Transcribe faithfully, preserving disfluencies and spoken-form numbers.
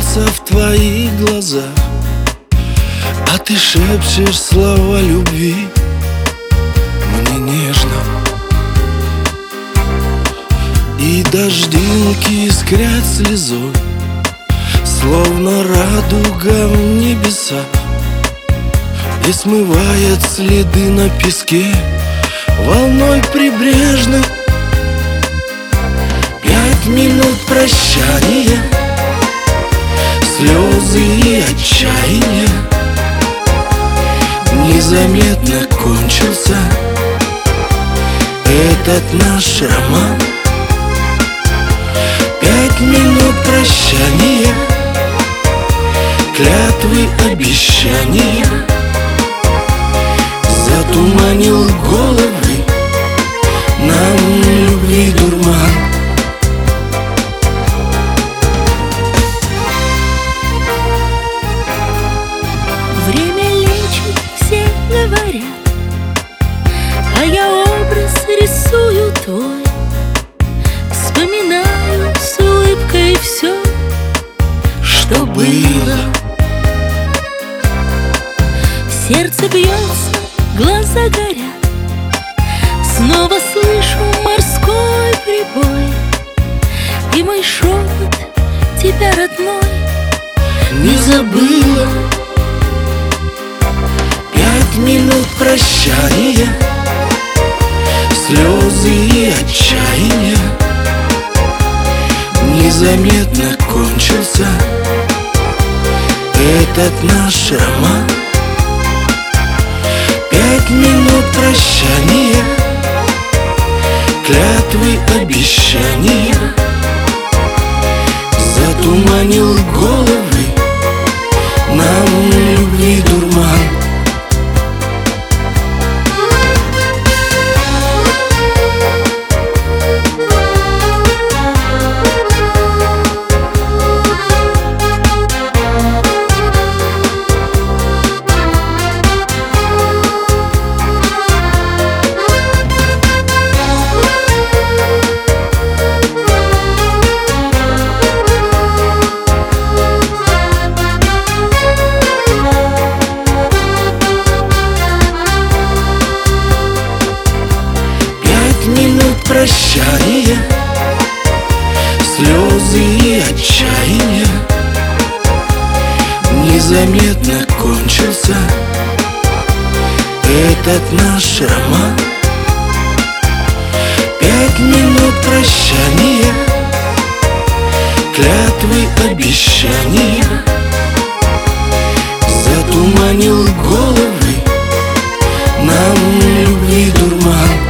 солнца в твоих глазах, а ты шепчешь слова любви мне нежно. И дождинки искрят слезой, словно радуга в небесах, и смывает следы на песке волной прибрежной. Пять минут прощания, слезы и отчаяние. Незаметно кончился этот наш роман. Пять минут прощания, клятвы, обещания, затуманил головы нам любви дурман. Время лечит, все говорят, а я образ рисую твой. Вспоминаю с улыбкой все, что было. Сердце бьется, глаза горят, снова слышу морской прибой, и мой шепот тебя, родной, не забыла. Пять минут прощания, слезы и отчаяние. Незаметно кончился этот наш роман. Пять минут прощания, клятвы, обещания, затуманил головы нам любви дурман. Прощание, слезы и отчаяние. Незаметно кончился этот наш роман. Пять минут прощания, клятвы, обещания, затуманил головы нам любви дурман.